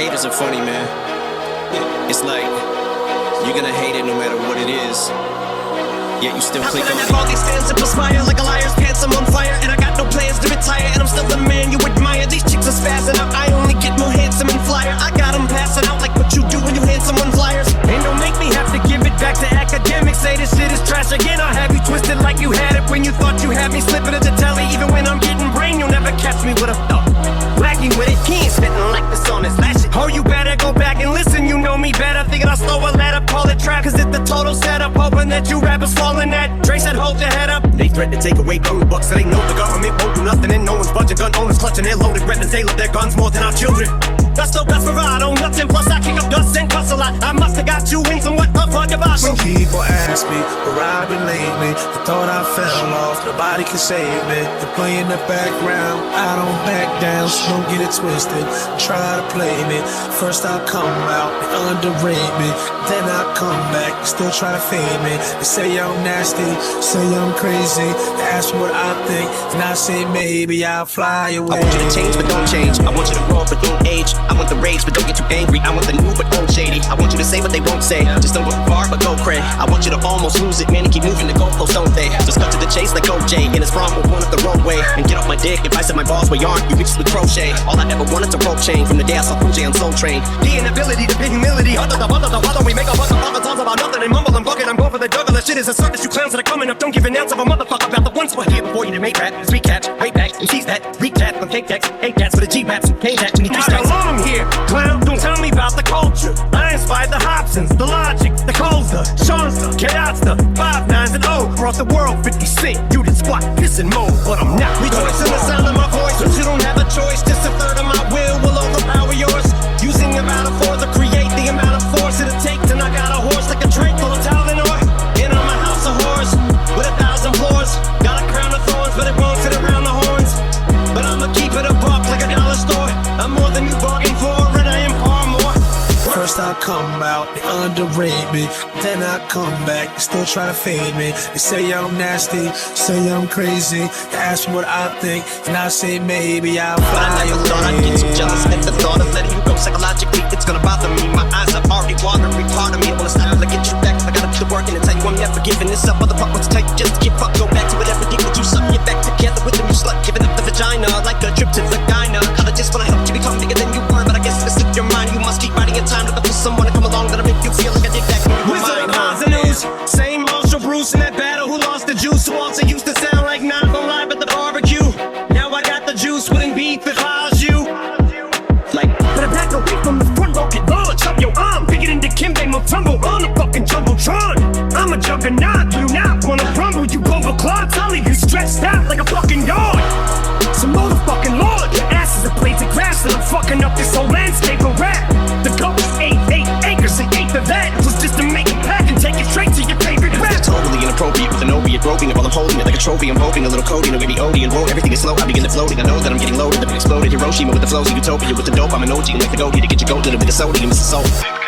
Haters are funny, man. It's like, you're gonna hate it no matter what it is, yet you still click on it. All these fans that perspire like a liar's pants, I'm on fire. And I got no plans to retire, and I'm still the man you admire. These chicks are spazzing out, I only get more handsome and flyer. I got them passing out like what you do when you hand someone flyers. And don't make me have to give it back to academics. Say this shit is trash again, I'll have you twisted like you had it when you thought you had me slipping at the telly. Even when I'm getting brain, you'll never catch me with a thought. Wagging with it, he ain't spitting like this on his last shit. Oh, you better go back and listen, you know me better. Thinking I'll slow a letter, call it trap, cause it's the total setup. Hoping that you rappers falling that. Dre said hold your head up. They threaten to take away from the bucks, so they know the government won't do nothing. And no one's budging, gun owners clutching their loaded weapons. They love their guns more than our children. That's no desperado, nothing, plus I kick up dust and cuss a lot. I must've got you in somewhat of a debacle. Some people ask me where I've been lately. They thought I fell off, nobody can save me. They play in the background, I don't back down, so don't get it twisted. Try to play me, first I come out, they underrate me. Then I come back, they still try to fade me. They say I'm nasty, say I'm crazy. They ask me what I think, and I say maybe I'll fly away. I want you to change, but don't change. I want you to grow up, but don't age. I want the rage, but don't get too angry. I want the new, but don't shady. I want you to say what they won't say. Just don't go far, but go cray. I want you to almost lose it, man, and keep moving the goalposts, don't they? Just cut to the chase like OJ, and it's wrong with one up the roadway. And get off my dick if I said my balls were yarn, you bitches with crochet. All I ever wanted to rope chain from the day I saw Cool J on Soul Train. The inability to be humility. Why don't we make a bunch of other songs about nothing and mumble and bucket? I'm going for the juggler. Shit is a circus, you clowns that are coming up. Don't give an ounce of a motherfucker about the ones who are here before you to make rap. It's recap, way back, and seize that. Recap from cake decks, hate cats for the G-Raps. K-Jack, we need 3 strikes. How long here, clown? Don't tell me about the culture. I inspired the Hobsons, the Logic, the Colza, Shawnsta, Chaos,the 5 9s and O. Brought the world 50 Cent. You did squat, piss and mold, but I'm not. Rejoice in the sound of my voice, but you don't have a choice. Just a third of my will overpower yours. Using the metaphor to create the amount of force it'll take to knock out a horse like a drink full of Tylenol. And I'm a house of horrors with 1,000 floors. Got a crown of thorns, but it won't fit around the horns. But I'ma keep it a buck like a dollar store. I'm more than you bargained for, and I am far more. First I come out, they underrate me. Then I come back, they still try to fade me. They say I'm nasty, say I'm crazy. They ask me what I think, and I say maybe I'll fly away. I never thought I'd get too jealous at the thought of letting you go. Psychologically, it's gonna bother me. My eyes are already watering. Part of me, I wanna stop to get you back. I gotta do the work and tell you I'm never giving this up. Motherfucker, what's tight, just to get fucked. Go back to whatever did with you, something. Get back together with them, you slut. Giving up the vagina like a trip to the gyna. Kinda just wanna help you become bigger than you were, but I guess if it slipped your mind, you must keep writing in time. Looking for someone to come along that'll make you feel like I did back when you were mine. Wizard of Oz and News, same Marshall Bruce in that battle who lost the juice, who also used to sound like not gonna lie at the barbecue. Now I got the juice, wouldn't beat the you. Like, better back away from the front row, get lower, chop your arm, pick it into Kimbe Motumbo on the fucking Jumbotron. I'm a juggernaut, do not wanna rumble, you overclocked, I'll leave you stretched out like a fucking yard. So motherfucking lord, your ass is a blade of grass, and I'm fucking up this whole landscape of rap. The goat is 8 acres and 8 of that. It was just to make it back and take it straight to your favorite rap. It's totally inappropriate with an opiate groping it while I'm holding it like a trophy. I'm hoping a little coding, a baby Odie and roll. Everything is slow, I begin to floating. I know that I'm getting loaded, I've exploded. Hiroshima with the flows of utopia with the dope. I'm an OG and like the goatee to get your goat little bit of sodium. It's a soul.